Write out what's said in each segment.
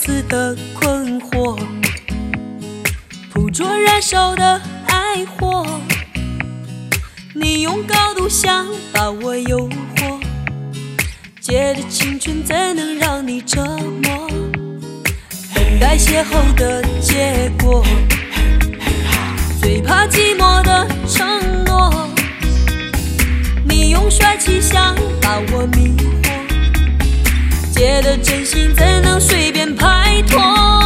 思的困惑，捕捉燃烧的爱火。你用高度想把我诱惑，借着青春怎能让你折磨？等待邂逅的结果，最怕寂寞的承诺。你用帅气想把我迷惑，借的真心怎能随便拍拖？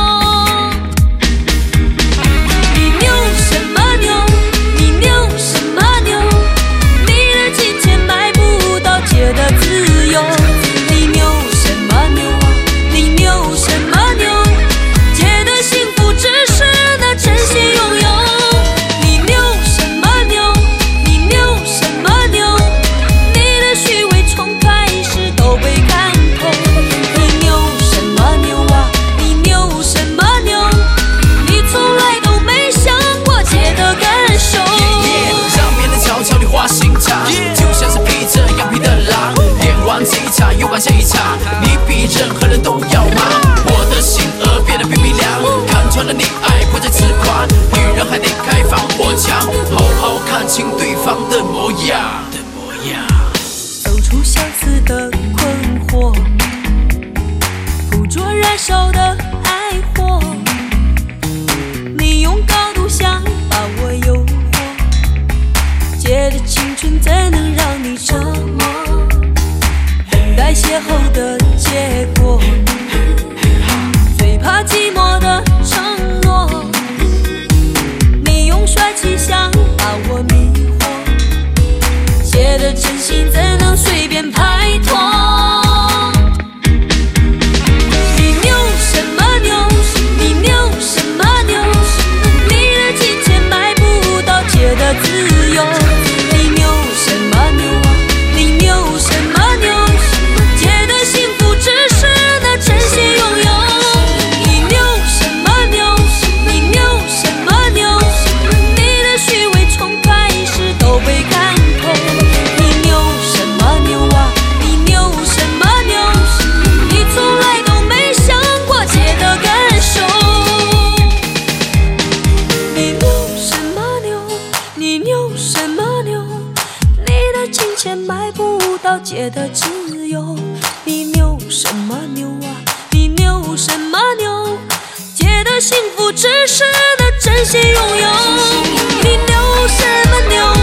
你牛什么牛？你牛什么牛？你的金钱买不到借的自由。你牛什么牛啊？你牛什么牛？借的幸福只是那真心拥有。你牛什么牛？你牛什么牛？你的虚伪从开始都被看透。你牛什么牛啊？你牛什么牛？你从来都没想过借的感受。 让别人悄悄地画心肠，就像是披着羊皮的狼，练完这一场又完下一场，你比任何人都要忙。我的心儿变得冰冰凉，看穿了你爱不再痴狂，女人还得开放火墙，好好看清对方的模样。 走出相思的困惑，捕捉燃烧的爱火。你用高度想把我诱惑，借的青春怎能让你折磨？等待邂逅的结果，最怕寂寞的承诺。你用帅气想把我迷惑，借的真心怎能随便拍拖？你牛什么牛？你牛什么牛？你的金钱买不到借的自由。你牛什么牛啊？你牛什么牛？借的幸福只是那真心拥有。你牛什么牛？你牛什么牛？你的虚伪从开始都被看透。你牛什么牛啊？你牛什么牛？你从来都没想过借的感受。你牛什么牛？你牛什么牛？你的金钱买不到借的自由。你牛什么牛啊？你牛什么牛？借的幸福只是那真心拥有。你牛什么牛？